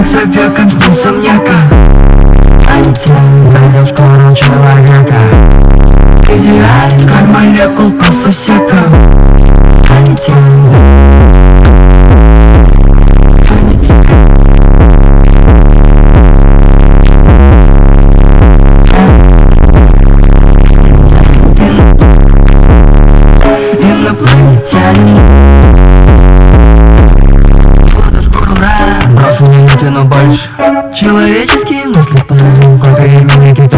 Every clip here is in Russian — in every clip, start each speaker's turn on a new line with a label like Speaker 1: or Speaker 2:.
Speaker 1: человеком вкусом нека. Einstein найдет скоро человека. Идеален как молекул по сусекам. Einstein. Инопланетянин. Брошу минуты, но больше. Человеческие мысли по звуку времени киту.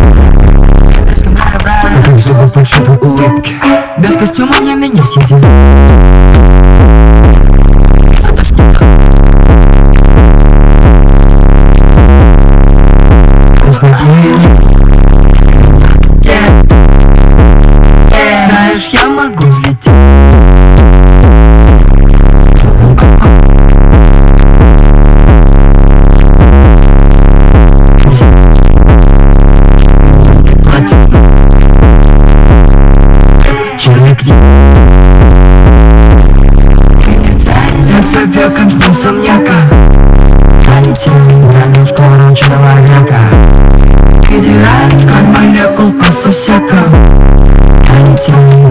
Speaker 1: Как их зубы фальшивой улыбки. Без костюма мне меня сидит. Знаешь, я могу взлететь. Человеком вкусом нека. Einstein найдет скоро человека. Идеален как молекул по сусекам. Einstein.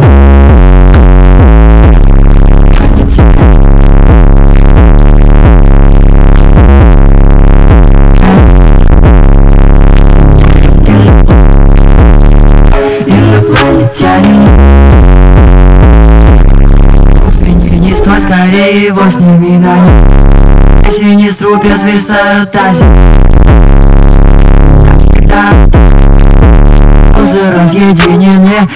Speaker 1: Инопланетянин. Скорее его сними на нем. Если не срубят свисают тазик. Когда узы разъединены.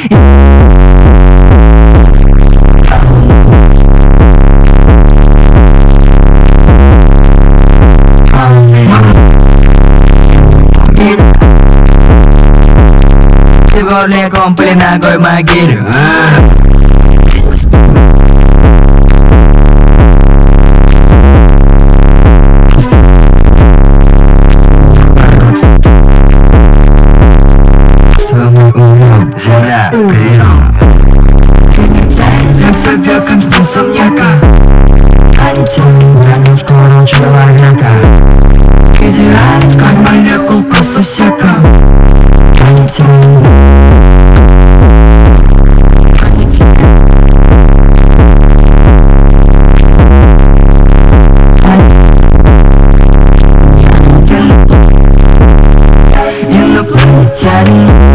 Speaker 1: Ты в горле компли ногой могиле. Земля, прием. Человеком вкусом нека. Einstein найдет скоро человека. Идеален как молекул по сусекам. Einstein. Инопланетянин.